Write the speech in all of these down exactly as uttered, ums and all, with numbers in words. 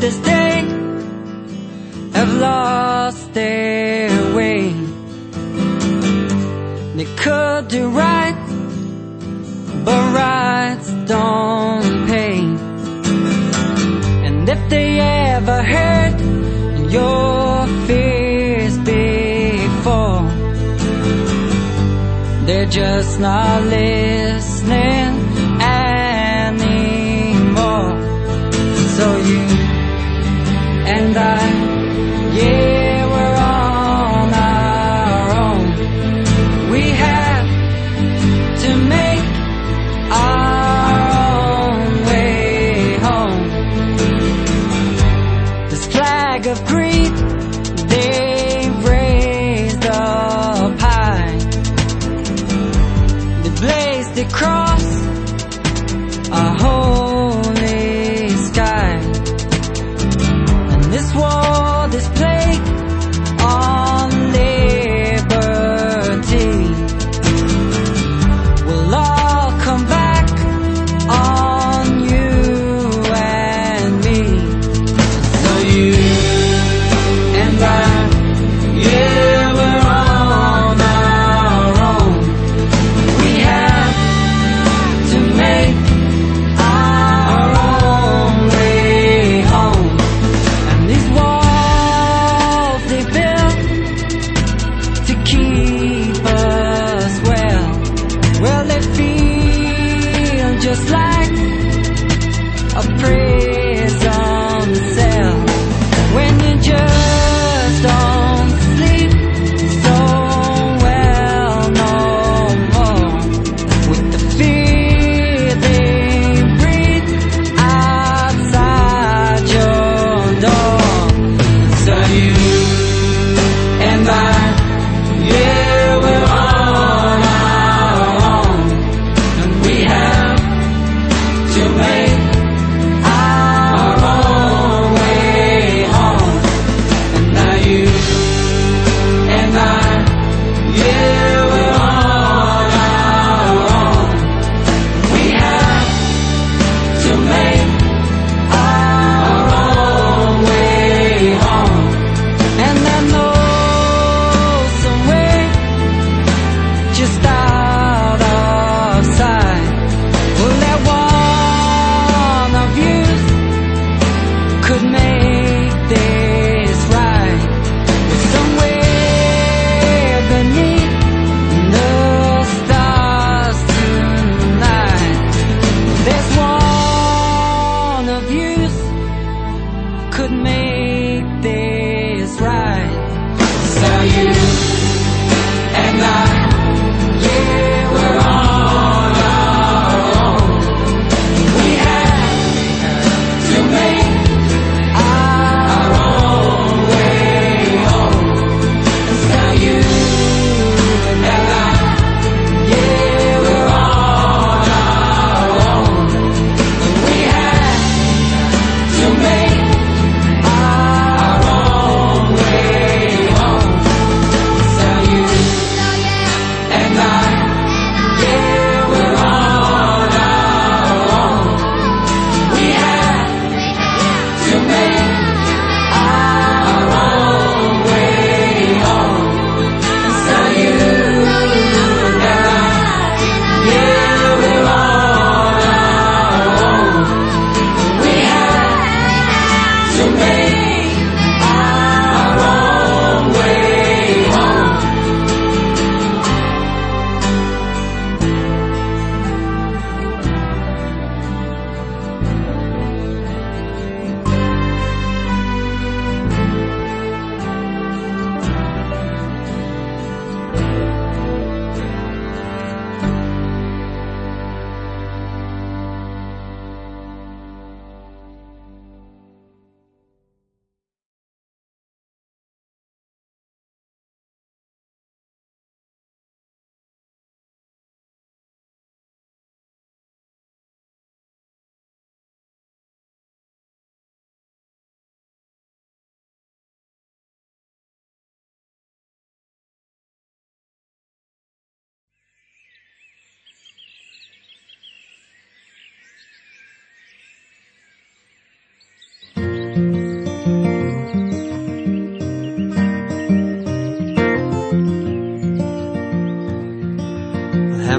this day have lost their way. They could do right, but rights don't pay. And if they ever heard your fears before, they're just not listening anymore. So you and I, yeah, we're on our own. We have to make our own way home. This flag of greed they've raised up high, they blazed across a holy sky. And this war, this plague on liberty will all come back on you and me. So you and I, yeah, we're on our own. We have to make our own way home. And these walls they built to keep us well, well, they feel just like a prison cell. When you just don't sleep so well no more, with the fear they breathe outside your door. So you and I, yeah, we're on our own. And we have to make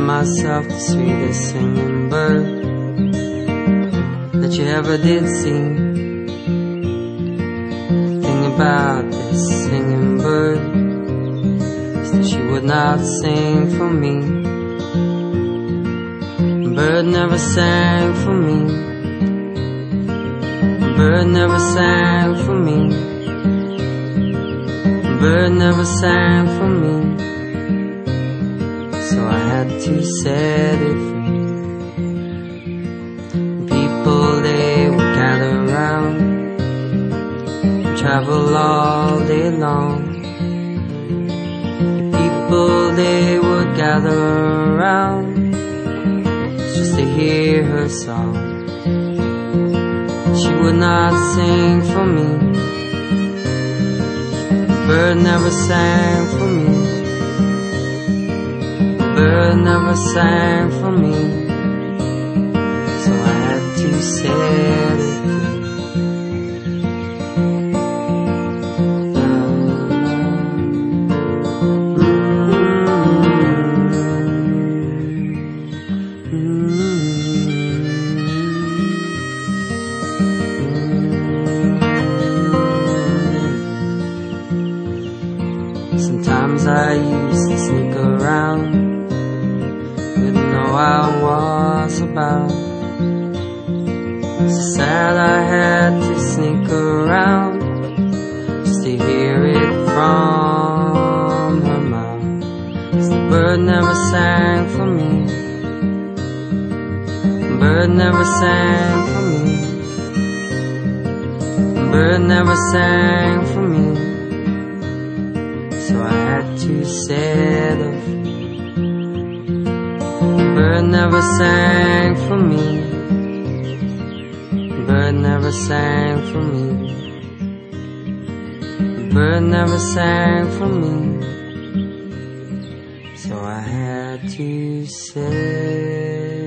myself the sweetest singing bird that you ever did see. The thing about this singing bird is that she would not sing for me. The bird never sang for me. The bird never sang for me. The bird never sang for me. So I had to set it free. People, they would gather round and travel all day long. The people, they would gather around just to hear her song. She would not sing for me. The bird never sang for me. The bird never sang for me. So I had to set it free. Sometimes I used to sneak around, didn't know how I was about. So sad I had to sneak around just to hear it from her mouth. 'Cause the bird never sang for me. The bird never sang for me. The bird never sang for me. So I had to set her free. The bird never sang for me. The bird never sang for me. The bird never sang for me. So I had to set